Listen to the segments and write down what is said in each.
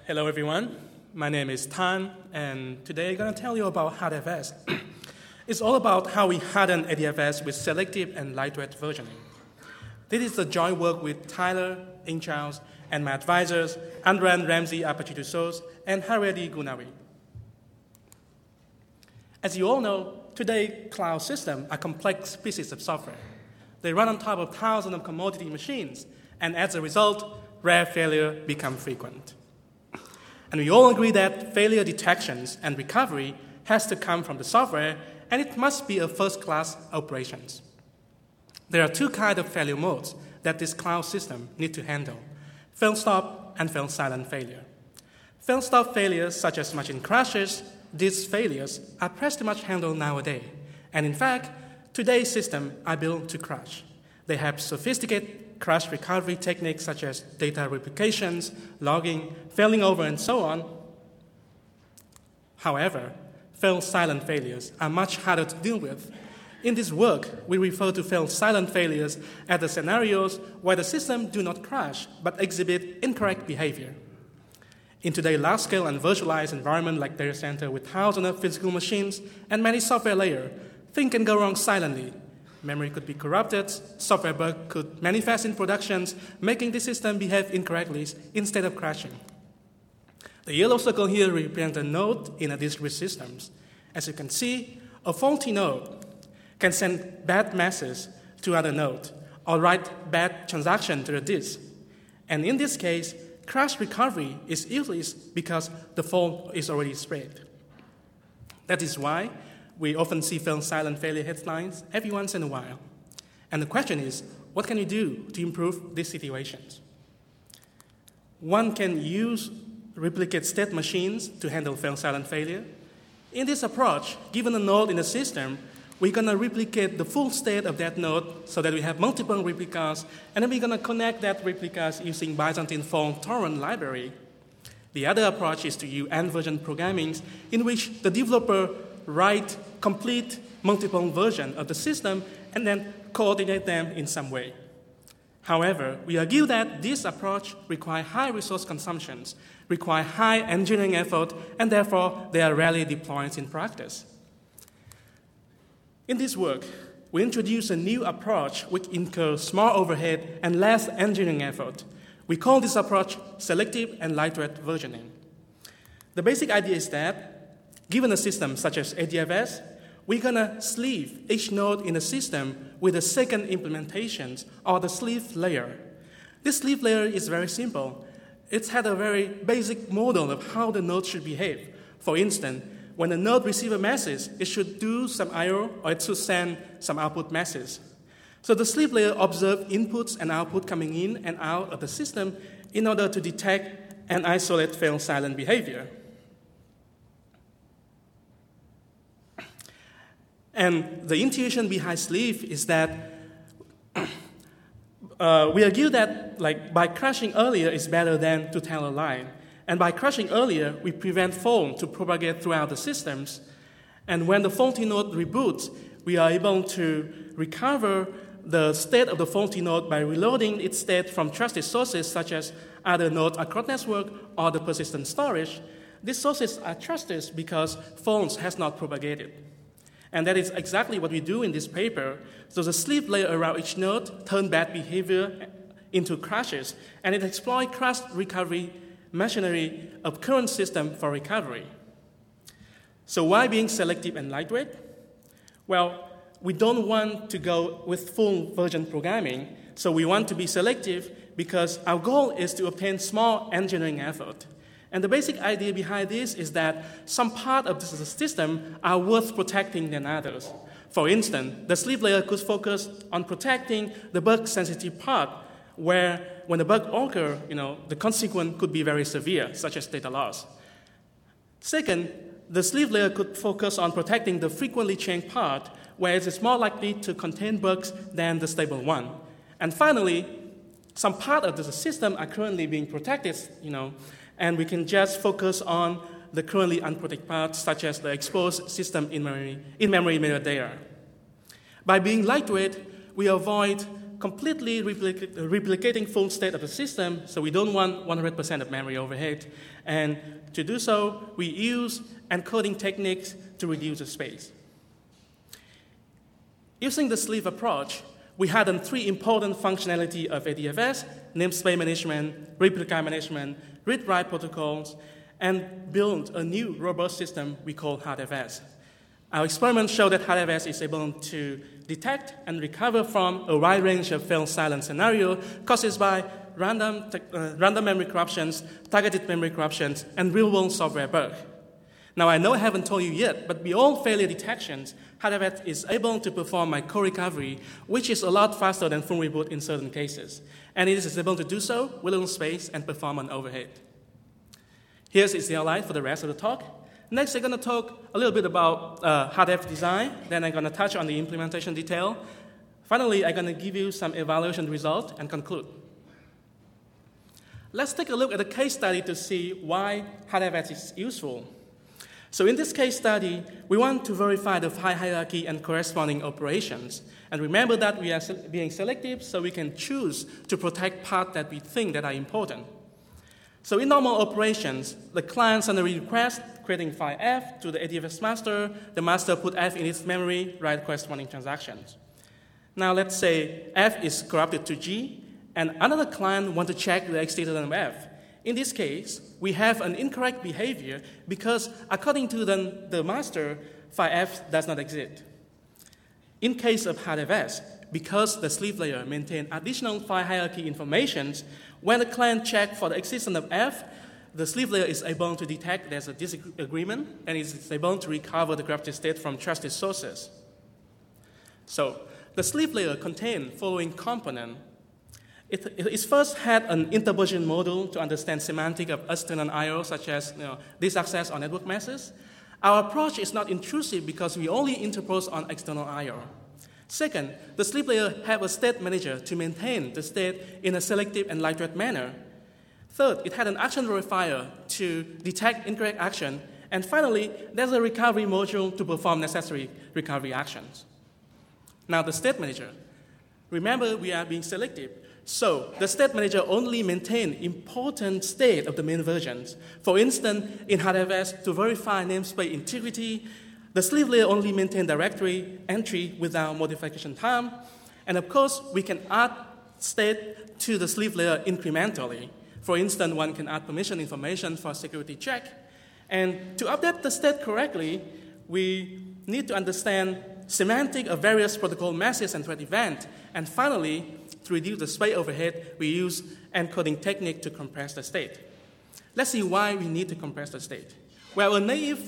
Hello, everyone. My name is Tan, and today I'm going to tell you about HardFS. It's all about how we harden ADFS with selective and lightweight versioning. This is the joint work with Tyler, Ing Charles, and my advisors, Andran Ramsey Apachitusos, and Haredi Gunawi. As you all know, today cloud systems are complex pieces of software. They run on top of thousands of commodity machines, and as a result, rare failure become frequent. And we all agree that failure detections and recovery has to come from the software, and it must be a first-class operations. There are two kinds of failure modes that this cloud system need to handle: fail-stop and fail-silent failure. Fail-stop failures, such as machine crashes, these failures are pretty much handled nowadays. And in fact, today's systems are built to crash. They have sophisticated crash recovery techniques such as data replications, logging, failing over, and so on. However, fail-silent failures are much harder to deal with. In this work, we refer to fail-silent failures as the scenarios where the system do not crash but exhibit incorrect behavior. In today's large-scale and virtualized environment like data center with thousands of physical machines and many software layers, things can go wrong silently. Memory could be corrupted, software bug could manifest in productions, making the system behave incorrectly instead of crashing. The yellow circle here represents a node in a discrete system. As you can see, a faulty node can send bad messages to other node or write bad transaction to the disk. And in this case, crash recovery is useless because the fault is already spread. That is why we often see fail-silent failure headlines every once in a while. And the question is, what can we do to improve these situations? One can use replicate state machines to handle fail-silent failure. In this approach, given a node in the system, we're going to replicate the full state of that node so that we have multiple replicas, and then we're going to connect that replicas using Byzantine fault torrent library. The other approach is to use end-version programming in which the developer write complete multiple version of the system and then coordinate them in some way. However, we argue that this approach requires high resource consumptions, require high engineering effort, and therefore they are rarely deployed in practice. In this work, we introduce a new approach which incurs small overhead and less engineering effort. We call this approach selective and lightweight versioning. The basic idea is that given a system such as ADFS, we're going to sleeve each node in the system with a second implementation, or the sleeve layer. This sleeve layer is very simple. It's had a very basic model of how the node should behave. For instance, when the node receives a message, it should do some I/O, or it should send some output message. So the sleeve layer observes inputs and output coming in and out of the system in order to detect and isolate fail-silent behavior. And the intuition behind sleeve is that we argue that by crashing earlier is better than to tell a lie. And by crashing earlier, we prevent fault to propagate throughout the systems. And when the faulty node reboots, we are able to recover the state of the faulty node by reloading its state from trusted sources such as other nodes across network or the persistent storage. These sources are trusted because faults has not propagated. And that is exactly what we do in this paper. So the sleeve layer around each node turns bad behavior into crashes, and it exploits crash recovery machinery of current system for recovery. So why being selective and lightweight? Well, we don't want to go with full version programming, so we want to be selective because our goal is to obtain small engineering effort. And the basic idea behind this is that some part of the system are worth protecting than others. For instance, the sleeve layer could focus on protecting the bug-sensitive part, where when the bug occurs, the consequence could be very severe, such as data loss. Second, the sleeve layer could focus on protecting the frequently changed part, where it is more likely to contain bugs than the stable one. And finally, some part of the system are currently being protected, and we can just focus on the currently unprotected parts, such as the exposed system in-memory metadata. By being lightweight, we avoid completely replicating full state of the system, so we don't want 100% of memory overhead. And to do so, we use encoding techniques to reduce the space. Using the sleeve approach, we had three important functionality of ADFS: namespace management, replica management, read-write protocols, and built a new robust system we call HardFS. Our experiments show that HardFS is able to detect and recover from a wide range of failed silent scenarios caused by random memory corruptions, targeted memory corruptions, and real-world software bugs. Now, I know I haven't told you yet, but beyond failure detections, HardFS is able to perform my co-recovery, which is a lot faster than full reboot in certain cases. And it is able to do so with little space and perform on overhead. Here's its outline for the rest of the talk. Next, I'm going to talk a little bit about HardFS design. Then I'm going to touch on the implementation detail. Finally, I'm going to give you some evaluation results and conclude. Let's take a look at a case study to see why HardFS is useful. So in this case study, we want to verify the file hierarchy and corresponding operations. And remember that we are being selective, so we can choose to protect parts that we think that are important. So in normal operations, the client sends a request, creating file F to the ADFS master. The master put F in its memory, write corresponding transactions. Now let's say F is corrupted to G, and another client wants to check the execution of F. In this case, we have an incorrect behavior because according to the master, file F does not exist. In case of HardFS, because the sleeve layer maintains additional file hierarchy information, when the client checks for the existence of F, the sleeve layer is able to detect there's a disagreement and is able to recover the corrupted state from trusted sources. So the sleeve layer contains following component. It first had an interversion module to understand semantic of external I/O, such as disk access or network meshes. Our approach is not intrusive because we only interpose on external I/O. Second, the sleeve layer has a state manager to maintain the state in a selective and lightweight manner. Third, it had an action verifier to detect incorrect action. And finally, there's a recovery module to perform necessary recovery actions. Now, the state manager. Remember, we are being selective. So the state manager only maintains important state of the main versions. For instance, in HardFS, to verify namespace integrity, the sleeve layer only maintains directory entry without modification time. And of course, we can add state to the sleeve layer incrementally. For instance, one can add permission information for security check. And to update the state correctly, we need to understand semantic of various protocol meshes and thread events. And finally, to reduce the space overhead, we use encoding technique to compress the state. Let's see why we need to compress the state. Well, a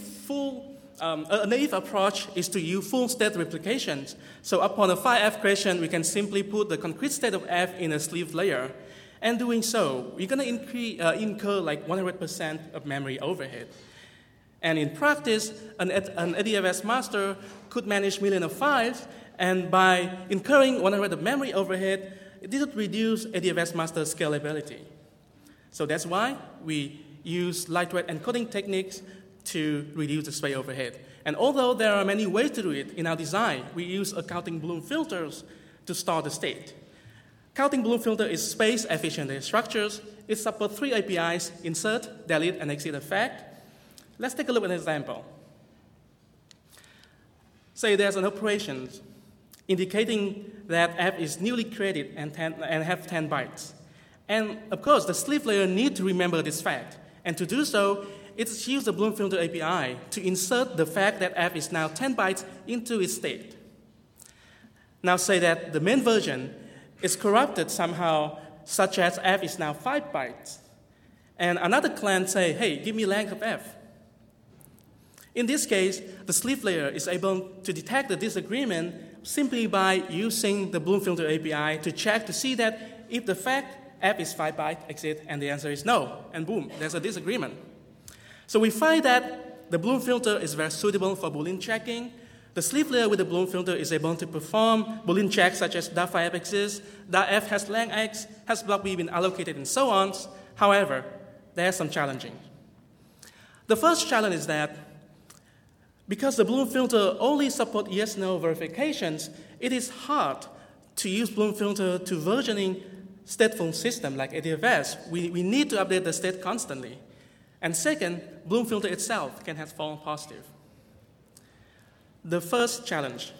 naive approach is to use full state replications. So upon a file F creation, we can simply put the concrete state of F in a sleeve layer. And doing so, we're going to incur like 100% of memory overhead. And in practice, an ADFS master could manage millions of files, and by incurring 100% of memory overhead, it didn't reduce ADFS master scalability. So that's why we use lightweight encoding techniques to reduce the space overhead. And although there are many ways to do it in our design, we use accounting Bloom filters to store the state. Counting Bloom filter is space-efficient data structures. It supports 3 APIs: insert, delete, and exit effect. Let's take a look at an example. Say there's an operation indicating that F is newly created and have 10 bytes. And of course, the sleeve layer needs to remember this fact. And to do so, it uses the Bloom filter API to insert the fact that F is now 10 bytes into its state. Now say that the main version is corrupted somehow, such as F is now 5 bytes. And another client say, hey, give me length of F. In this case, the sleeve layer is able to detect the disagreement simply by using the Bloom filter API to check to see that if the fact F is 5 bytes exit, and the answer is no, and boom, there's a disagreement. So we find that the Bloom filter is very suitable for Boolean checking. The sleeve layer with the Bloom filter is able to perform Boolean checks such as .5 exists, .f has length x, has block b been allocated, and so on. However, there are some challenges. The first challenge is that because the Bloom filter only supports yes-no verifications, it is hard to use Bloom filter to versioning stateful system like ADFS, we need to update the state constantly. And second, Bloom filter itself can have false positive. The first challenge.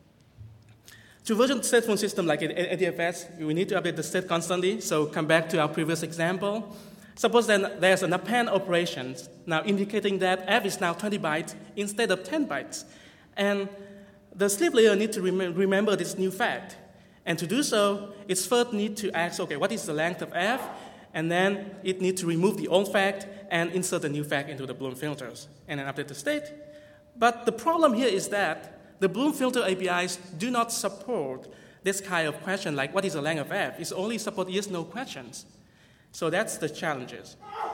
To version stateful system like ADFS, we need to update the state constantly. So come back to our previous example. Suppose then there's an append operation now indicating that f is now 20 bytes instead of 10 bytes. And the sleep layer needs to remember this new fact. And to do so, it first needs to ask, okay, what is the length of f? And then it needs to remove the old fact and insert the new fact into the Bloom filters and then update the state. But the problem here is that the Bloom filter APIs do not support this kind of question like what is the length of f? It only supports yes-no questions. So that's the challenges.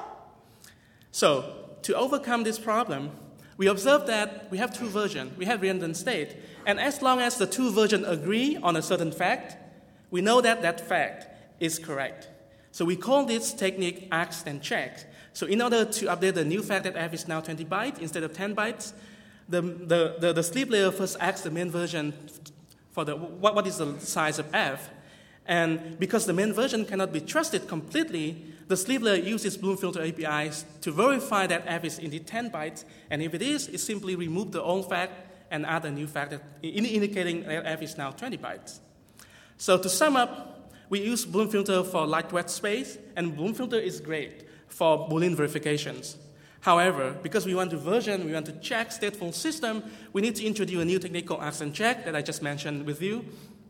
So to overcome this problem, we observe that we have two versions. We have redundant state. And as long as the two versions agree on a certain fact, we know that that fact is correct. So we call this technique ask and check. So in order to update the new fact that f is now 20 bytes instead of 10 bytes, the sleep layer first asks the main version for what is the size of f. And because the main version cannot be trusted completely, the sleep layer uses Bloom filter APIs to verify that f is indeed 10 bytes. And if it is, it simply removes the old fact and add a new fact indicating that f is now 20 bytes. So to sum up, we use Bloom filter for lightweight space, and Bloom filter is great for Boolean verifications. However, because we want to check stateful system, we need to introduce a new technique called ask and check that I just mentioned with you.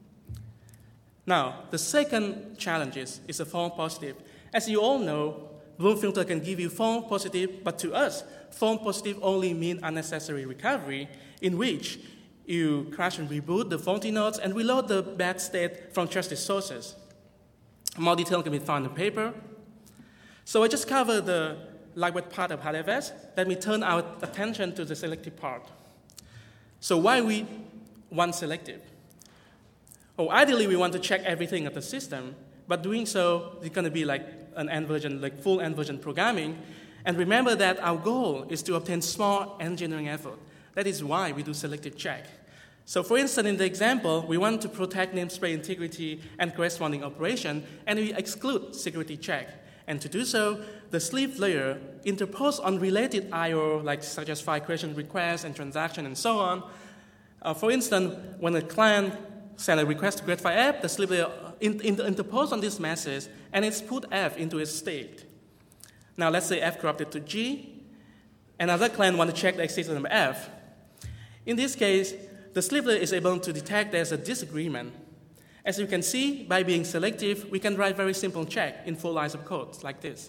Now, the second challenge is a false positive. As you all know, Bloom filter can give you false positive, but to us, false positive only mean unnecessary recovery, in which you crash and reboot the faulty nodes and reload the bad state from trusted sources. More detail can be found in the paper. So I just covered the lightweight part of HardFS. Let me turn our attention to the selective part. So why we want selective? Oh, ideally, we want to check everything of the system, but doing so is going to be like an end version, like full end version programming. And remember that our goal is to obtain small engineering effort. That is why we do selective check. So for instance, in the example, we want to protect namespace integrity and corresponding operation, and we exclude security check. And to do so, the sleep layer interposes unrelated I/O, like such as file creation requests and transaction and so on. For instance, when a client sends a request to Gratify app, the sleep layer interposes on this message, and it's put f into its state. Now let's say f corrupted to g. Another client wants to check the existence of f. In this case, the sleep layer is able to detect there's a disagreement. As you can see, by being selective, we can write very simple check in 4 lines of code like this.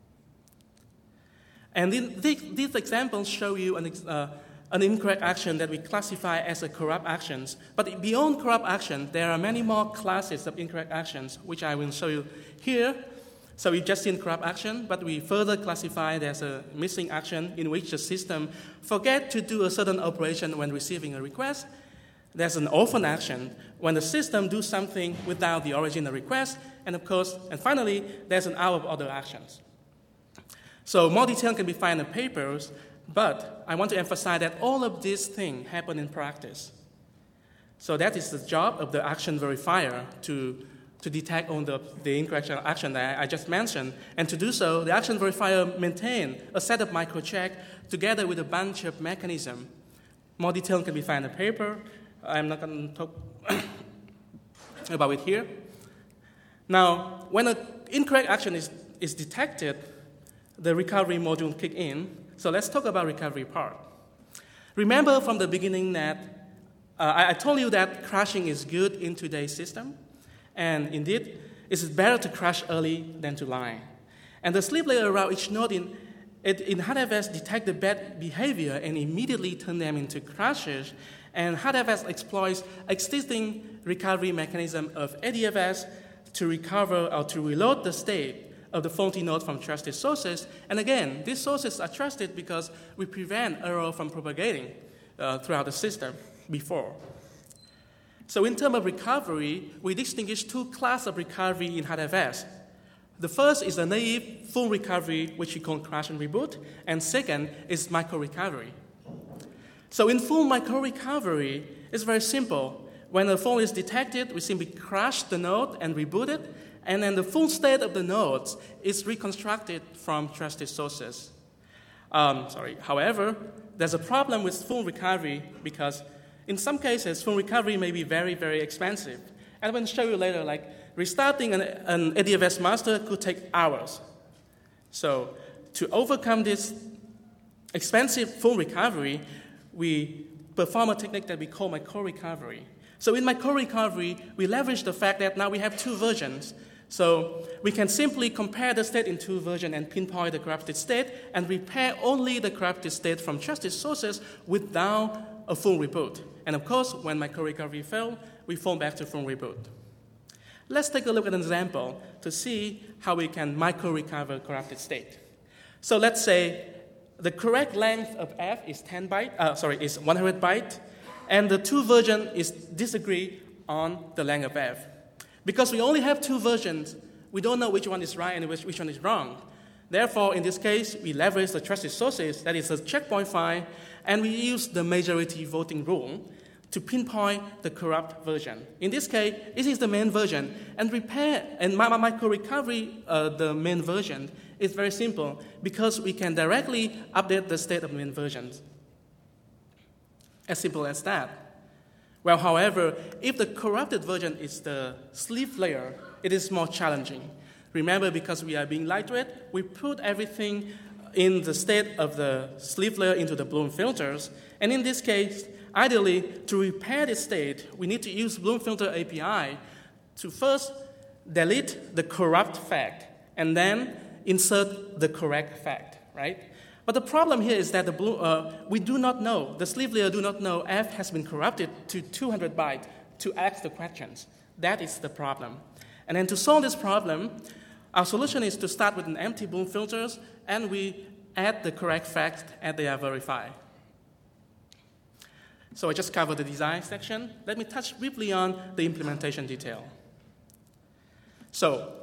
And these examples show you an incorrect action that we classify as a corrupt actions. But beyond corrupt action, there are many more classes of incorrect actions, which I will show you here. So we just seen corrupt action, but we further classify there's a missing action in which the system forgets to do a certain operation when receiving a request. There's an orphan action when the system does something without the original request. And of course, and finally, there's an out-of-order actions. So more detail can be found in papers, but I want to emphasize that all of these things happen in practice. So that is the job of the action verifier to detect on the incorrect action that I just mentioned. And to do so, the action verifier maintains a set of microcheck together with a bunch of mechanisms. More detail can be found in the paper. I'm not going to talk about it here. Now, when an incorrect action is detected, the recovery module kicks in. So let's talk about recovery part. Remember from the beginning that I told you that crashing is good in today's system. And indeed, it's better to crash early than to lie. And the sleep layer around each node in HardFS detect the bad behavior and immediately turn them into crashes. And HardFS exploits existing recovery mechanism of ADFS to recover or to reload the state of the faulty node from trusted sources. And again, these sources are trusted because we prevent error from propagating throughout the system before. So in terms of recovery, we distinguish 2 classes of recovery in HardFS. The first is a naive full recovery, which we call crash and reboot. And second is micro recovery. So in full micro recovery, it's very simple. When a fault is detected, we simply crash the node and reboot it, and then the full state of the nodes is reconstructed from trusted sources. However, there's a problem with full recovery because in some cases, full recovery may be very, very expensive. And I'm going to show you later, like restarting an ADFS master could take hours. So to overcome this expensive full recovery, we perform a technique that we call micro-recovery. So in micro-recovery, we leverage the fact that now we have two versions. So we can simply compare the state in two versions and pinpoint the corrupted state and repair only the corrupted state from trusted sources without a full reboot. And of course, when micro-recovery fails, we fall back to full reboot. Let's take a look at an example to see how we can micro-recover corrupted state. So let's say the correct length of f is 100 bytes, and the two versions disagree on the length of f. Because we only have two versions, we don't know which one is right and which one is wrong. Therefore, in this case, we leverage the trusted sources, that is a checkpoint file, and we use the majority voting rule to pinpoint the corrupt version. In this case, this is the main version, and micro-recovery, the main version, is very simple because we can directly update the state of main versions. As simple as that. Well, however, if the corrupted version is the sleeve layer, it is more challenging. Remember, because we are being lightweight, we put everything in the state of the sleeve layer into the Bloom filters. And in this case, ideally, to repair this state, we need to use Bloom filter API to first delete the corrupt fact and then insert the correct fact, right? But the problem here is that we do not know, the sleeve layer do not know f has been corrupted to 200 bytes to ask the questions. That is the problem. And then to solve this problem, our solution is to start with an empty Bloom filters, and we add the correct facts and they are verified. So I just covered the design section. Let me touch briefly on the implementation detail. So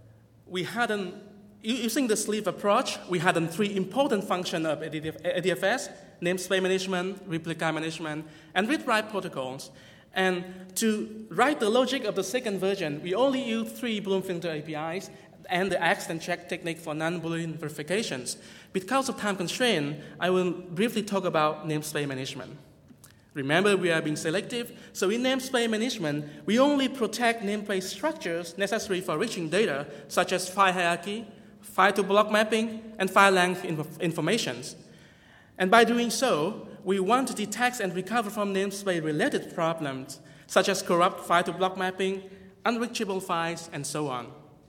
using the sleeve approach, we had three important functions of ADFS: namespace management, replica management, and read-write protocols. And to write the logic of the second version, we only use three Bloom filter APIs and the ask and check technique for non-Boolean verifications. Because of time constraint, I will briefly talk about namespace management. Remember, we are being selective, so in namespace management, we only protect namespace structures necessary for reaching data, such as file hierarchy, file-to-block mapping, and file length informations. And by doing so, we want to detect and recover from namespace-related problems, such as corrupt file-to-block mapping, unreachable files, and so on.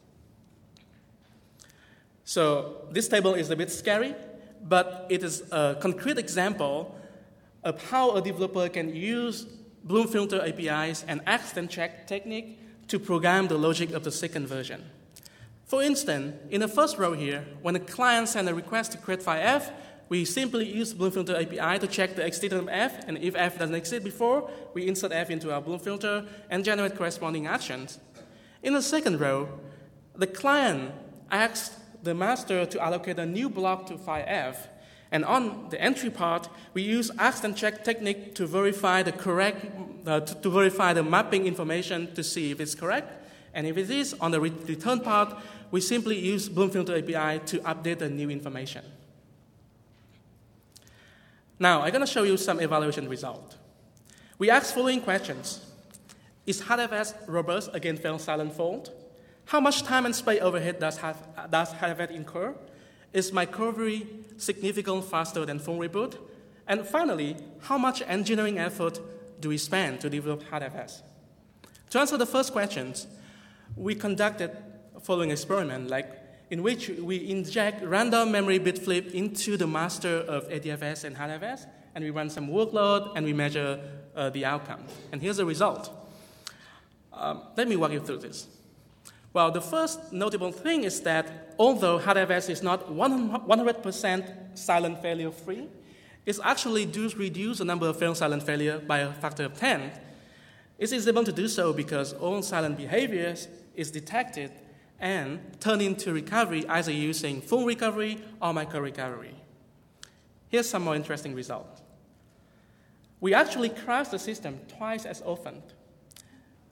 So this table is a bit scary, but it is a concrete example of how a developer can use Bloom filter APIs and ask and check technique to program the logic of the second version. For instance, in the first row here, when a client sends a request to create file f, we simply use Bloom filter API to check the existence of f, and if f doesn't exist before, we insert f into our Bloom filter and generate corresponding actions. In the second row, the client asks the master to allocate a new block to file f, and on the entry part, we use ask and check technique to verify the mapping information to see if it's correct. And if it is, on the return part, we simply use Bloom filter API to update the new information. Now, I'm going to show you some evaluation result. We ask following questions. Is HardFS robust against fail silent fault? How much time and space overhead does HardFS incur? Is my recovery significantly faster than full reboot? And finally, how much engineering effort do we spend to develop HardFS? To answer the first questions, we conducted a following experiment, in which we inject random memory bit flip into the master of ADFS and HardFS, and we run some workload, and we measure the outcome. And here's the result. Let me walk you through this. Well, the first notable thing is that although HardFS is not 100% silent failure free, it actually does reduce the number of fail silent failure by a factor of 10. It is able to do so because all silent behaviors is detected and turned into recovery either using full recovery or micro recovery. Here's some more interesting results. We actually crash the system twice as often.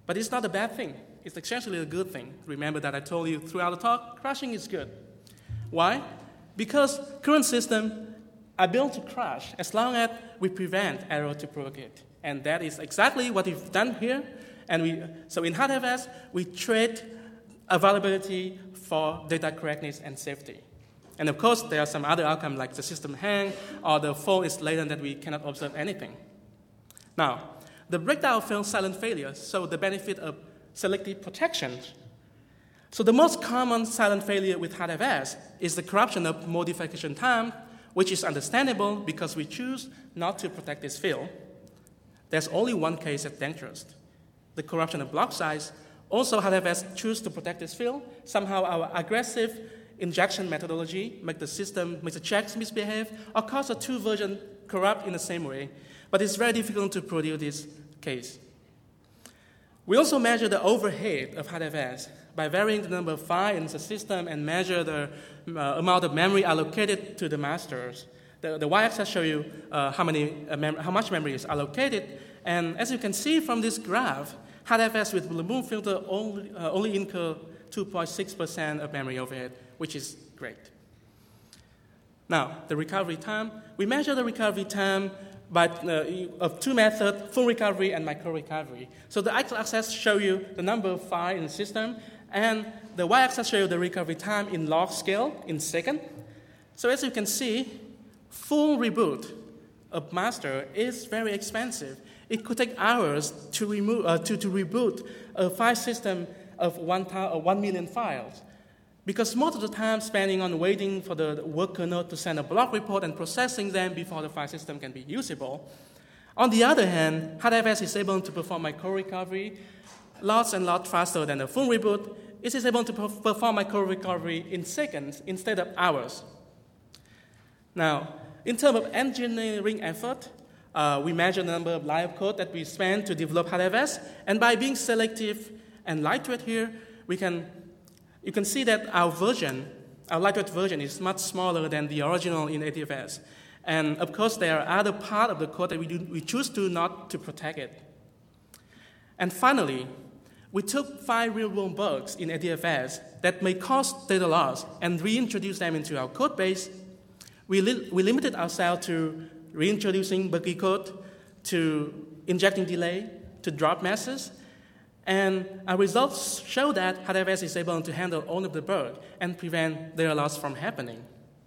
But it's not a bad thing. It's essentially a good thing. Remember that I told you throughout the talk, crashing is good. Why? Because current systems are built to crash as long as we prevent error to propagate. And that is exactly what we've done here. So in HardFS, we trade availability for data correctness and safety. And of course, there are some other outcomes like the system hang or the phone is latent that we cannot observe anything. Now, the breakdown fails silent failure, so the benefit of selective protection. So the most common silent failure with HardFS is the corruption of modification time, which is understandable because we choose not to protect this field. There's only one case that's dangerous. The corruption of block size. Also, HardFS choose to protect this field. Somehow our aggressive injection methodology makes the checks misbehave or cause the two versions corrupt in the same way. But it's very difficult to produce this case. We also measure the overhead of HardFS by varying the number of files in the system and measure the amount of memory allocated to the masters. The y-axis shows you how much memory is allocated. And as you can see from this graph, HardFS with Bloom filter only incur 2.6% of memory overhead, which is great. Now, the recovery time. We measure the recovery time of two methods, full recovery and micro recovery. So the x-axis shows you the number of files in the system, and the y-axis shows you the recovery time in log scale in seconds. So as you can see, full reboot of master is very expensive. It could take hours to reboot a file system of 1 million files, because most of the time spending on waiting for the worker node to send a block report and processing them before the file system can be usable. On the other hand, HardFS is able to perform micro recovery lots and lots faster than the full reboot. It is able to perform micro recovery in seconds instead of hours. Now, in terms of engineering effort, we measure the number of lines of code that we spend to develop HardFS, and by being selective and lightweight here, you can see that our lightweight version is much smaller than the original in ADFS. And of course, there are other parts of the code that we choose to not to protect it. And finally, we took 5 real-world bugs in ADFS that may cause data loss and reintroduced them into our code base. We limited ourselves to reintroducing buggy code, to injecting delay, to drop messes. And our results show that HardFS is able to handle all of the bugs and prevent data loss from happening.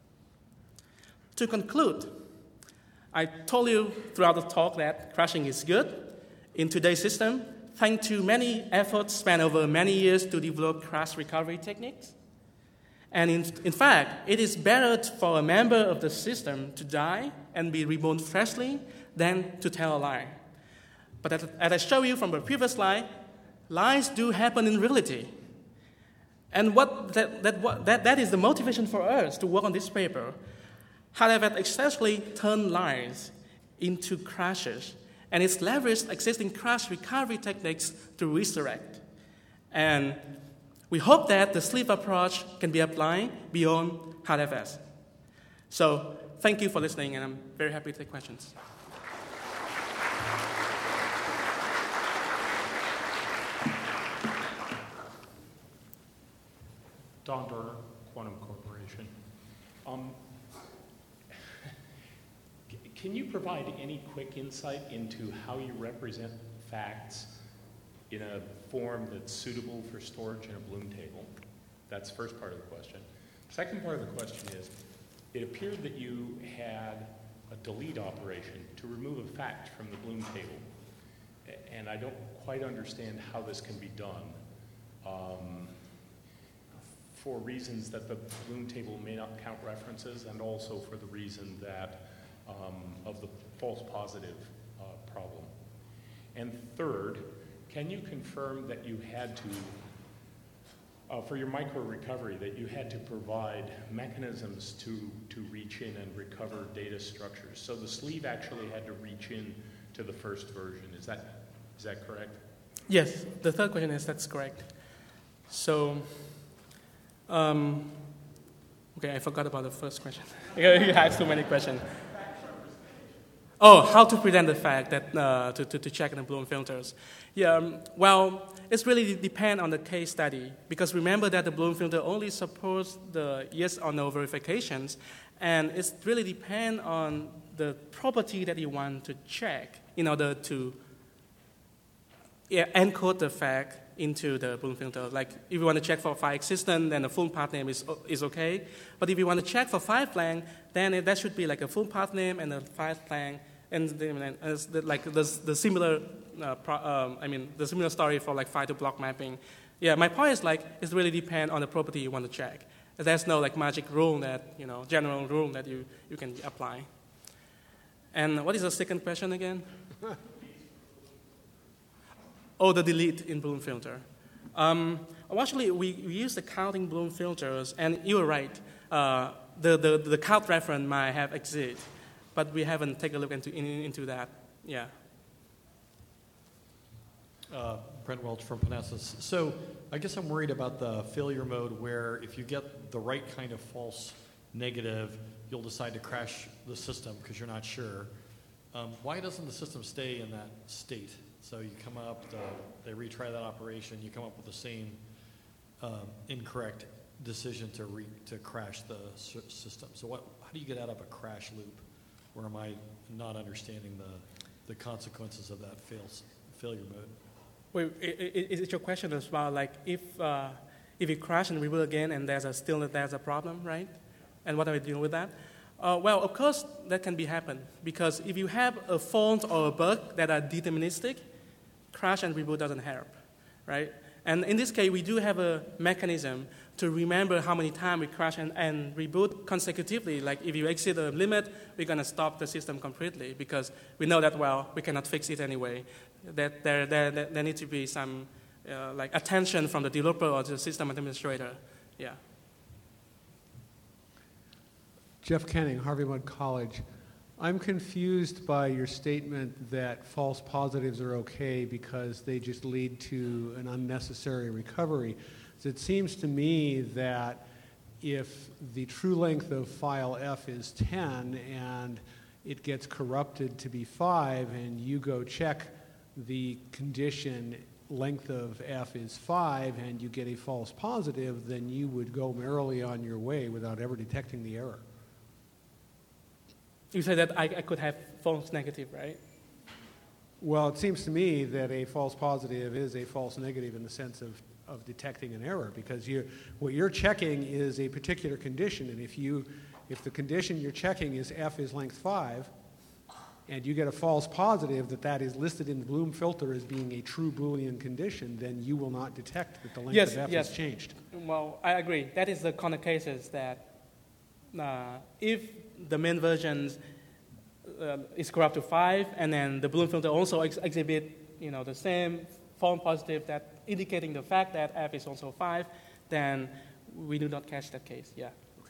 To conclude, I told you throughout the talk that crashing is good in today's system, thanks to many efforts spent over many years to develop crash recovery techniques. And in fact, it is better for a member of the system to die and be reborn freshly than to tell a lie. But as I showed you from the previous slide, lies do happen in reality. And that is the motivation for us to work on this paper. HardFS essentially turned lies into crashes, and it's leveraged existing crash recovery techniques to resurrect. And we hope that the sleep approach can be applied beyond HardFS. So thank you for listening, and I'm very happy to take questions. Don Dorner, Quantum Corporation. Can you provide any quick insight into how you represent facts in a form that's suitable for storage in a Bloom table? That's the first part of the question. Second part of the question is, it appeared that you had a delete operation to remove a fact from the Bloom table. And I don't quite understand how this can be done for reasons that the Bloom table may not count references, and also for the reason that of the false positive problem. And third, can you confirm that you had to, for your micro recovery, that you had to provide mechanisms to reach in and recover data structures? So the sleeve actually had to reach in to the first version. Is that correct? Yes, the third question is that's correct. So, okay, I forgot about the first question. You asked too many questions. Oh, how to present the fact that to check the Bloom filters. Yeah, well, it's really depend on the case study, because remember that the Bloom filter only supports the yes or no verifications, and it's really depend on the property that you want to check in order to encode the fact into the Bloom filter. Like if you want to check for file existence, then the full path name is okay. But if you want to check for file flang, then that should be like a full path name and a file flang, and the similar, the similar story for like file to block mapping. Yeah, my point is like it really depends on the property you want to check. There's no like magic rule that general rule that you can apply. And what is the second question again? Oh, the delete in Bloom filter. Actually, we use the counting Bloom filters, and you were right. The count reference might have exit, but we haven't taken a look into that. Yeah. Brent Welch from Panasas. So I guess I'm worried about the failure mode where if you get the right kind of false negative, you'll decide to crash the system because you're not sure. Why doesn't the system stay in that state? So you come up, they retry that operation, you come up with the same incorrect decision to crash the system. So how do you get out of a crash loop? Or am I not understanding the consequences of that failure mode? Wait, is it your question as well? Like if you crash and reboot again and there's a problem, right? And what are we doing with that? Well, of course, that can be happen, because if you have a fault or a bug that are deterministic, crash and reboot doesn't help, right? And in this case, we do have a mechanism to remember how many times we crash and reboot consecutively. Like if you exceed the limit, we're going to stop the system completely, because we know that, well, we cannot fix it anyway. That there needs to be some like attention from the developer or the system administrator. Yeah. Jeff Kenning, Harvey Mudd College. I'm confused by your statement that false positives are okay because they just lead to an unnecessary recovery. So it seems to me that if the true length of file F is 10 and it gets corrupted to be 5 and you go check the condition length of F is 5 and you get a false positive, then you would go merrily on your way without ever detecting the error. You say that I could have false negative, right? Well, it seems to me that a false positive is a false negative in the sense of detecting an error, because what you're checking is a particular condition, and if the condition you're checking is F is length 5, and you get a false positive that is listed in the Bloom filter as being a true Boolean condition, then you will not detect that the length of F has changed. Well, I agree. That is the kind of cases that if the main version is corrupt to 5, and then the Bloom filter also exhibit the same false positive that indicating the fact that F is also 5, then we do not catch that case. Yeah. Okay.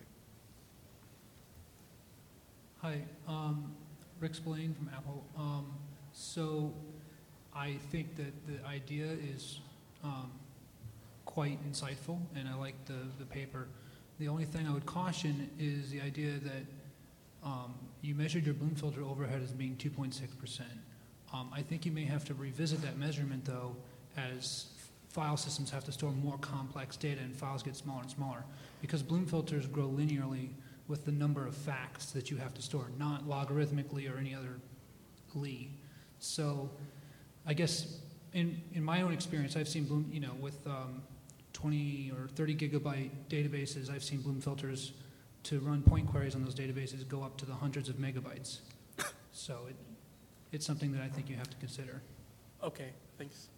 Hi, Rick Spillane from Apple. So I think that the idea is quite insightful, and I like the paper. The only thing I would caution is the idea that you measured your Bloom filter overhead as being 2.6%. I think you may have to revisit that measurement, though, as file systems have to store more complex data and files get smaller and smaller, because Bloom filters grow linearly with the number of facts that you have to store, not logarithmically or any other Lie. So I guess in my own experience, I've seen Bloom, with 20 or 30 gigabyte databases, I've seen Bloom filters to run point queries on those databases go up to the hundreds of megabytes. So it's something that I think you have to consider. Okay, thanks.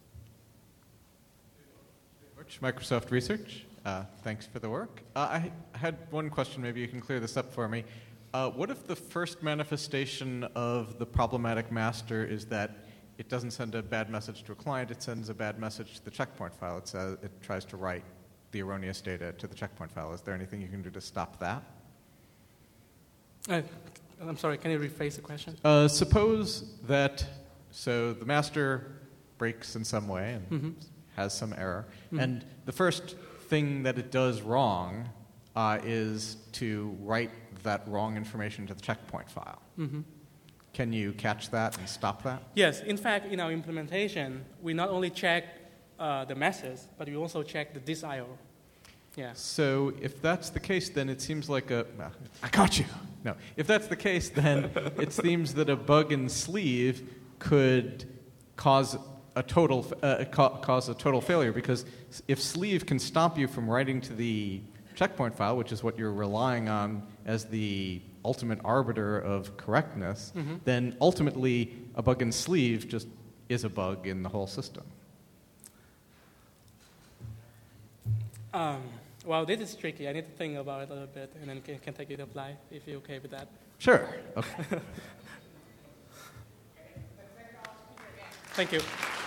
Microsoft Research. Thanks for the work. I had one question, maybe you can clear this up for me. What if the first manifestation of the problematic master is that it doesn't send a bad message to a client, it sends a bad message to the checkpoint file. It tries to write the erroneous data to the checkpoint file. Is there anything you can do to stop that? I'm sorry, can you rephrase the question? Suppose that, so the master breaks in some way and has some error, and the first thing that it does wrong is to write that wrong information to the checkpoint file. can you catch that and stop that? Yes, in fact, in our implementation, we not only check the message, but we also check the disk I/O. Yeah. So if that's the case, then it seems like I got you. No, if that's the case, then it seems that a bug in sleeve could cause a total failure, because if sleeve can stop you from writing to the checkpoint file, which is what you're relying on as the ultimate arbiter of correctness, then ultimately a bug in sleeve just is a bug in the whole system. Well, this is tricky. I need to think about it a little bit, and then can take it apply if you're okay with that. Sure. Okay. Thank you.